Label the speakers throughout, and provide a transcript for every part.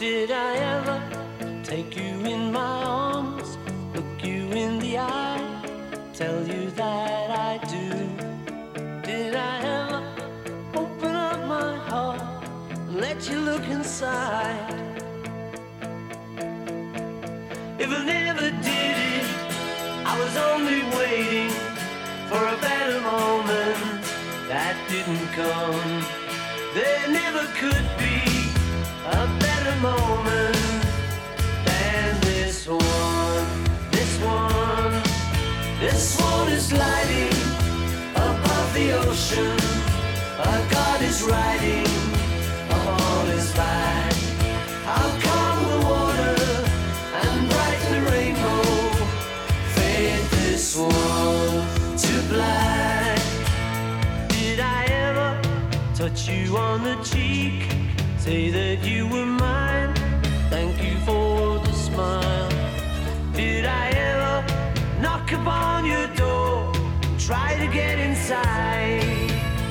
Speaker 1: Did I ever take you in my arms, look you in the eye, tell you that I do? Did I ever open up my heart and let you look inside? If I never did it, I was only waiting for a better moment that didn't come. There never could be a better moment than this one. This one, this one is lighting above the ocean. A God is riding upon his back. How calm the water and brighten the rainbow, fade this one to black. Did I ever touch you on the cheek, say that you were mine, thank you for the smile? Did I ever knock upon your door, try to get inside?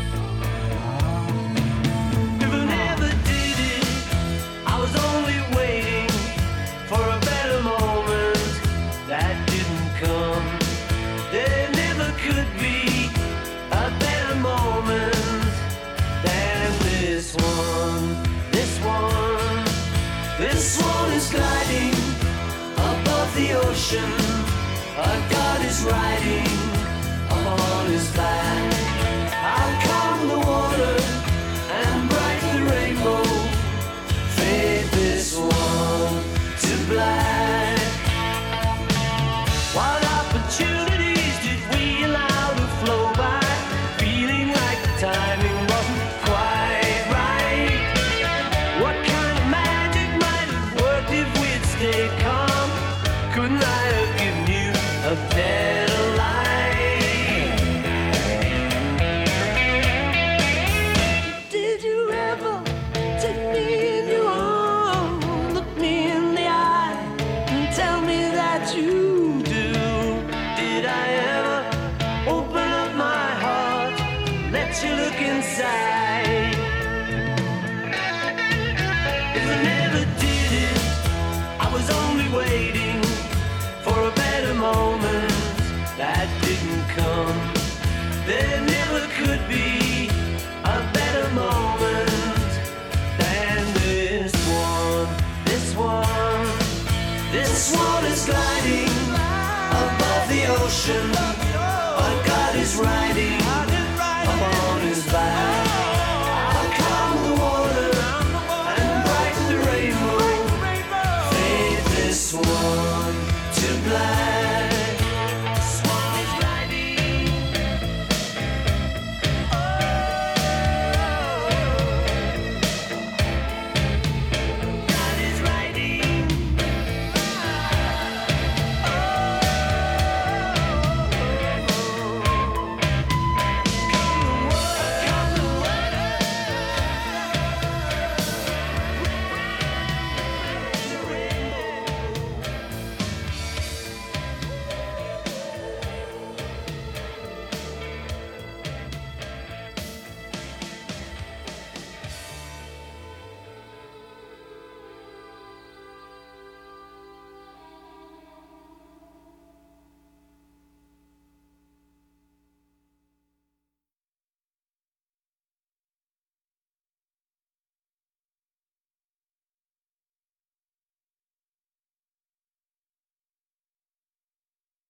Speaker 1: If I never did it, I was only waiting for a better moment that didn't come. There never could be a better moment than this one. This one, this one is gliding above the ocean. A God is riding upon his back. How calm the water and bright the rainbow, fade this one to black. What opportunities did we allow to flow by, feeling like the timing